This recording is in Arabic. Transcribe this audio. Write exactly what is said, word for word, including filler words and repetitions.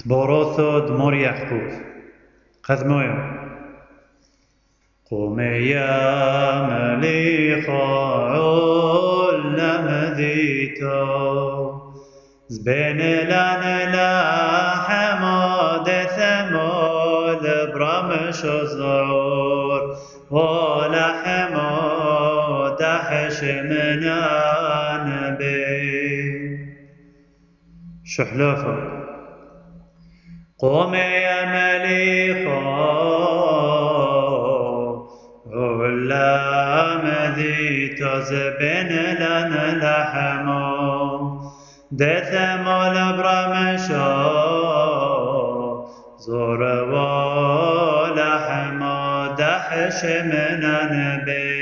بوروثو دمور يحكوف قذمويو قوم يا مليخ علم ذيتو زبين لنا لا حماد ثمول برمش الزعور ولا حماد حشمنا نبي شحلفة قوم يا مليخا علام ذي تزبن لنا لحمو دثم البرمشا زور ولحمو دحش من نبي